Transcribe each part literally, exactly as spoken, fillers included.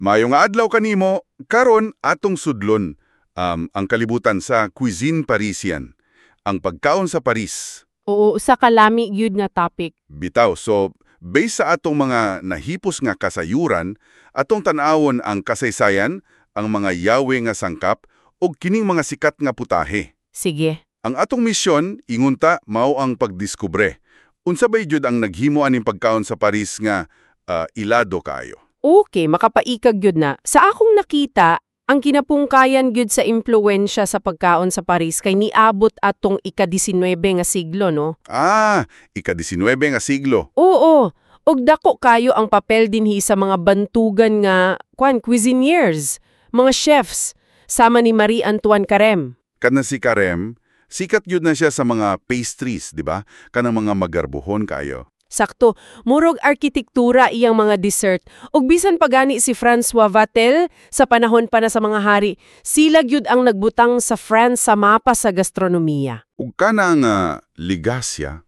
Maayong adlaw kanimo, karon atong sudlon um, ang kalibutan sa cuisine Parisian, ang pagkaon sa Paris. Oo, sa kalami gyud nga topic. Bitaw, so based sa atong mga nahipos nga kasayuran, atong tan-awon ang kasaysayan, ang mga yawe nga sangkap ug kining mga sikat nga putahe. Sige. Ang atong misyon ingunta mao ang pagdiskubre. Unsa bay jud ang naghimo aning pagkaon sa Paris nga uh, ilado kaayo? Okay, makapaikag gyud na. Sa akong nakita, ang kinapungkayan gyud sa impluwensya sa pagkaon sa Paris kay niabot atong ika-disinwebe nga siglo, no? Ah, ika-disinwebe nga siglo. Oo, og dako kayo ang papel dinhi sa mga bantugan nga kwan cuisiniers, mga chefs, sama ni Marie Antoine Carême. Kana si Carême, sikat yun na siya sa mga pastries, di ba? Kanang mga magarbuhon kayo. Sakto, murog arkitektura iyang mga dessert. Ug bisan pagani si François Vatel sa panahon pa na sa mga hari, sila gyud ang nagbutang sa France sa mapa sa gastronomiya. Ug kana nga ligasya,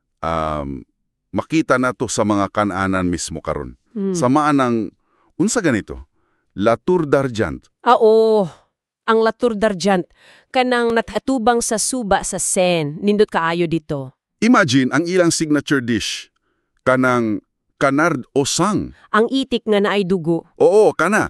um, makita na to sa mga kananan mismo karon. Hmm. Samaan ng, unsa ganito? La Tour d'Argent. Ah, oo, ang La Tour d'Argent, kanang nathatubang sa suba sa Seine, nindot kaayo dito. Imagine ang ilang signature dish, kanang canard o sang. Ang itik nga naay dugo. Oo, kana.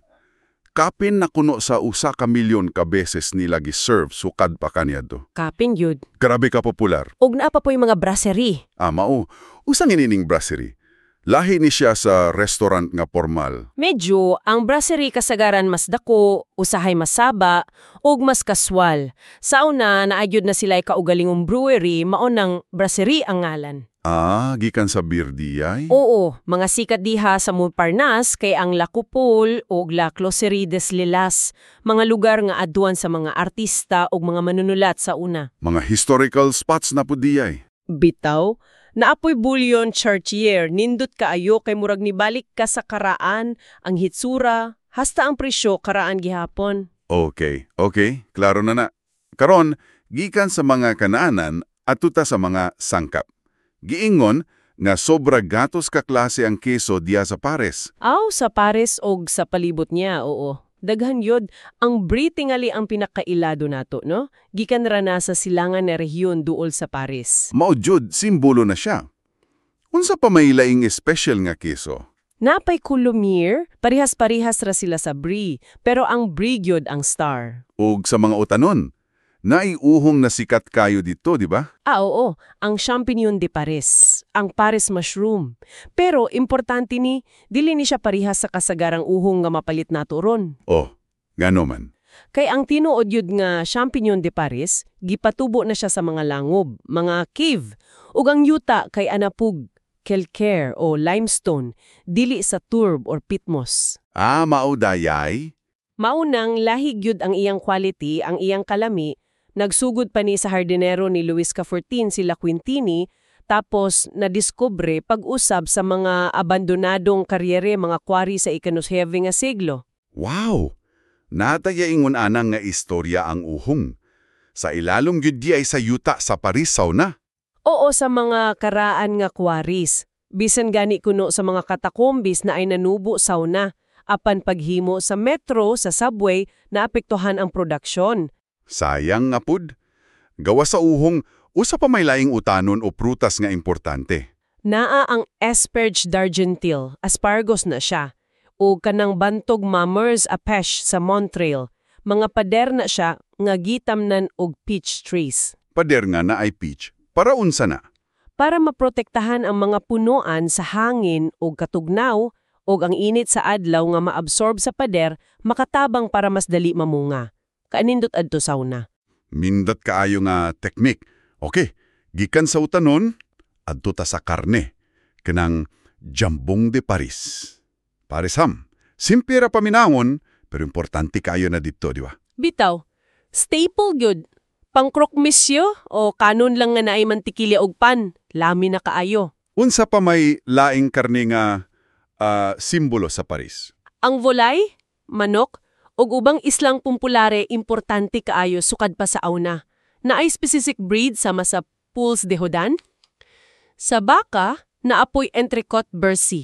Kapin na kuno sa usa ka milyon ka beses nila gi-serve sukad pa kaniya do. Kapin yun. Grabe ka popular. Og naa pa po'y mga brasserie. Ah, mao. Usang inining brasserie. Lahi ni siya sa restaurant nga formal. Medyo, ang brasserie kasagaran mas dako, usahay mas saba, og mas kaswal. Sa una, naagyod na sila'y kaugalingong brewery, maunang brasserie ang ngalan. Ah, gikan sa beer diyay? Oo, mga sikat diha sa Montparnasse kay ang La Coupole o La Closerie des Lilas, mga lugar nga aduan sa mga artista o mga manunulat sa una. Mga historical spots na po diyay. Bitaw, naapoy bullion Chartier, nindot kaayo kay murag nibalik ka sa karaan, ang hitsura, hasta ang presyo karaan gihapon. Okay, okay, klaro na na. Karon, gikan sa mga kanaanan at tuta sa mga sangkap. Giingon nga sobra gatos ka klase ang keso diya sa Paris. Aw, sa Paris og sa palibot niya, oo. Daghan yod, ang brie tingali ang pinakailado nato, no? Gikan ra na sa silangan na rehiyon duol sa Paris. Mao jud, simbolo na siya. Unsa pa may laing special nga keso? Napay Coulommiers, parihas-parihas ra sila sa brie, pero ang brie gyud ang star. Ug sa mga utanon, naiuhong na sikat kayo dito, di ba? Ah, oo, ang champignon de Paris, ang Paris mushroom. Pero importante ni, dili ni siya parihas sa kasagarang uhong nga mapalit nato ron. Oh, gano man. Kay ang tinuod yun nga champignon de Paris, gipatubo na siya sa mga langob, mga cave, ug ang yuta kay anapug, calcaire o limestone, dili sa turb or pitmos. Ah, maudayay? Maunang lahig yun ang iyang quality, ang iyang kalami. Nagsugod pa ni sa hardinero ni Luis Cafortin sila Quintini, tapos nadiskubre pag-usab sa mga abandonadong karyere mga kwari sa ikanusyebe nga siglo. Wow! Nataya ingon anang nga istorya ang uhong. Sa ilalong yun di ay sa yuta sa Paris sauna. Oo, sa mga karaan nga kwaris. Bisan gani kuno sa mga katakombis na ay nanubo sauna. Apan paghimo sa metro, sa subway, naapektuhan ang produksyon. Sayang nga pud. Gawa sa uhong, usa pa may laing utanon o prutas nga importante. Naa ang asperge d'Argenteuil, aspargos na siya. O kanang bantog mamers a peche sa Montreal. Mga pader na siya nga gitamnan og peach trees. Pader nga na ay peach. Para unsa na? Para maprotektahan ang mga punuan sa hangin o katugnaw o ang init sa adlaw nga maabsorb sa pader, makatabang para mas dali mamunga. Kaanindot adto sauna. Mindat kaayo nga teknik. Okay, gikan sa utanon, adto ta sa karne. Kanang jambong de Paris. Paris ham. Simpira paminawon, pero importante kaayo na dito, di ba? Bitaw, staple good. Pang-croque monsieur o kanon lang nga naay mantikilya og pan, lami na kaayo. Unsa pa may laing karne nga uh, simbolo sa Paris? Ang volay, manok, ug ubang islang popular importante kaayo sukad pa sa auna. Naay specific breed sama sa Poules de Hodon. Sa baka, naapoy entrecôte Bercy.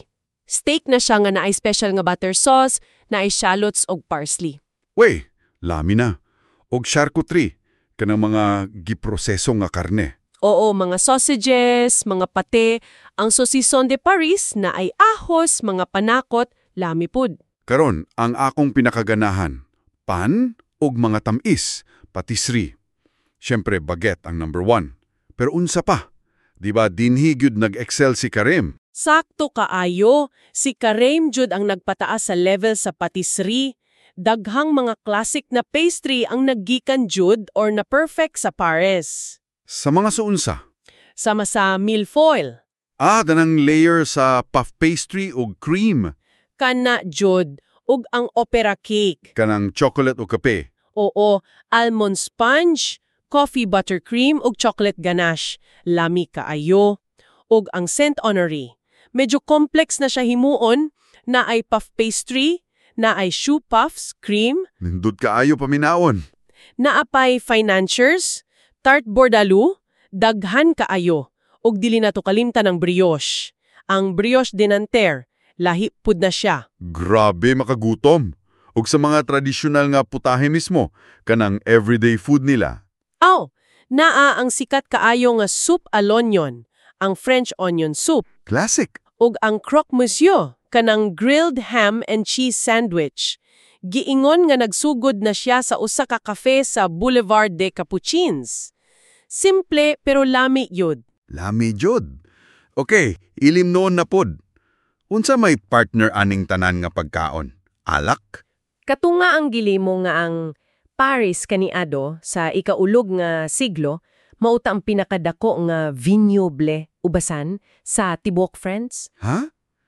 Steak na siya nga naay special nga butter sauce, naay shallots og parsley. Wey, lamina. Og charcuterie, kanang mga giproseso nga karne. Oo, mga sausages, mga pate, ang saucisson de Paris na ay ahos, mga panakot, lamipod. Karon, ang akong pinakaganahan, pan og mga tamis, patisserie. Siyempre, baguette ang number one. Pero unsa pa? Di ba dinhi gyud nag-excel si Karim? Sakto kaayo, si Karim jud ang nagpataas sa level sa patisserie. Daghang mga classic na pastry ang naggikan jud or na perfect sa Paris. Sa mga suunsa? Sama sa milfoil, Ah, danang layer sa puff pastry o cream. kana jud, ug ang opera cake. Kanang chocolate o kape. Oo, almond sponge, coffee buttercream ug chocolate ganache. Lami kaayo. Ug ang Saint Honoré. Medyo complex na siya himuon, na ay puff pastry, na ay choux puffs, cream, Nindot kaayo paminaon. naapay financiers, tart bordalou, daghan kaayo, ug dili na to kalimtan ng brioche. Ang brioche de Nanterre, lahi pud na siya. Grabe makagutom. Ug sa mga tradisyonal nga putahe mismo, kanang everyday food nila. Aw, naa ang sikat kaayo nga soup à l'oignon, ang French onion soup, Classic. ug ang croque monsieur, kanang grilled ham and cheese sandwich. Giingon nga nagsugod na siya sa usa ka cafe sa Boulevard des Capuchins. Simple pero lami yun. Lami jud. Okay, ilim noon na pod. Unsa may partner aning tanan nga pagkaon? Alak? Katunga ang gilimo nga ang Paris kaniado sa ikaulog nga siglo, mauta ang pinakadako nga vignoble ubasan sa tibuok France. Ha?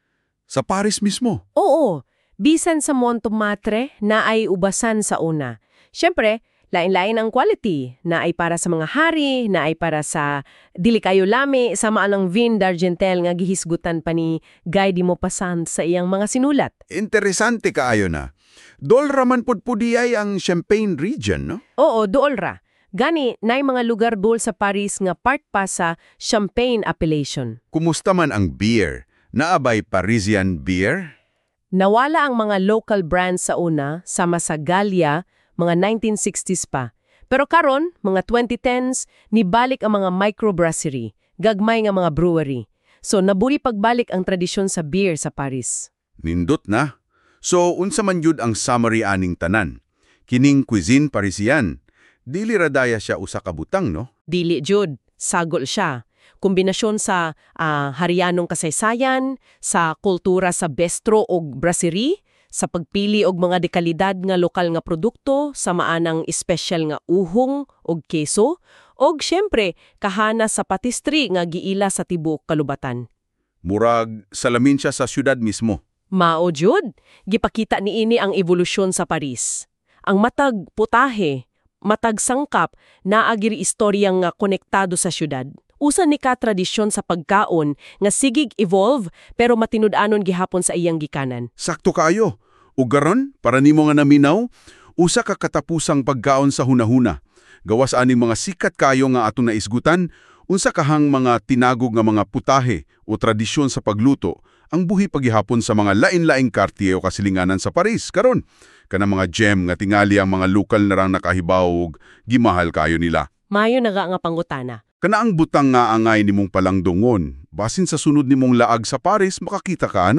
Sa Paris mismo? Oo, bisan sa Montmartre na ay ubasan sa una. Siyempre, lain-lain ang quality na ay para sa mga hari, na ay para sa dili kayo lami, sama ang vin d'Argentel nga gihisgutan pa ni Guy de Maupassant sa iyang mga sinulat. Interesante kaayo na. Dol raman pod pudiyay ang Champagne region, no? Oo, dool ra. Gani, naay mga lugar dool sa Paris nga part pa sa Champagne appellation. Kumusta man ang beer? Naabay Parisian beer? Nawala ang mga local brands sa una, sama sa Gallia, mga nineteen sixties pa. Pero karon, mga twenty tens, nibalik ang mga microbrasserie, gagmay nga mga brewery. So, naburi pagbalik ang tradisyon sa beer sa Paris. Nindot na. So, unsa man yun ang summary aning tanan? Kining cuisine Parisian. Dili radaya siya usa ka butang, no? Dili jud, sagol siya. Kombinasyon sa ah, Harianong kasaysayan, sa kultura sa bistro o brasserie, sa pagpili og mga dekalidad nga lokal nga produkto, sa maanang espesyal nga uhong og keso, og syempre kahana sa patisserie nga giila sa tibuok kalubatan. Murag salamin siya sa syudad mismo. Mao jud, gipakita niini ang evolusyon sa Paris. Ang matag putahe, matag sangkap, naagiri istorya nga konektado sa syudad. Usa ni ka tradisyon sa pagkaon nga sigig evolve pero matinud-anon gihapon sa iyang gikanan. Sakto kaayo. Ug garon, para nimo nga naminaw, usa ka katapusang pagkaon sa hunahuna. Gawas aning mga sikat kayo nga aton naisgutan, unsa kahang mga tinagog nga mga putahe o tradisyon sa pagluto ang buhi paghihapon sa mga lain-laing kartiye o kasilinganan sa Paris. Karon, kana mga gem nga tingali ang mga lokal na rang nakahibaw ug gimahal kayo nila. Mayo naga nga pangutana. Kana ang butang nga angay nimong palang dungon, basin sa sunod nimong laag sa Paris makakita ka na.